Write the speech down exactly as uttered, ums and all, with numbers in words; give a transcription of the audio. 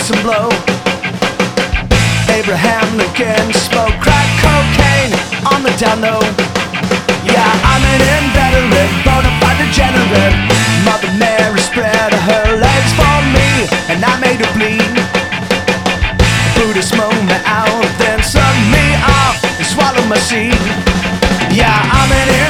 Jackson blow. Abraham Lincoln smoked crack cocaine on the down low. Yeah, I'm an inveterate, bona fide degenerate. Mother Mary spread her legs for me, and I made her bleed. Buddha smoked me out, then sucked me off and swallowed my seed. Yeah, I'm an